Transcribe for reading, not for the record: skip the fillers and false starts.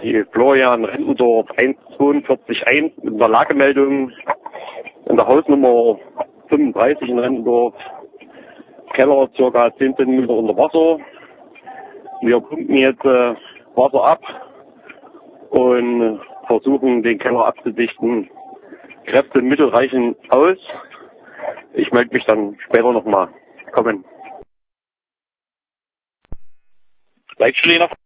die Florian Rentendorf 142.1 mit einer Lagemeldung in der Hausnummer 35 in Rentendorf. Keller ca. 10 cm unter Wasser. Wir pumpen jetzt Wasser ab und versuchen den Keller abzudichten. Kräftemittel reichen aus. Ich melde mich dann später nochmal. Kommen. Leitstelle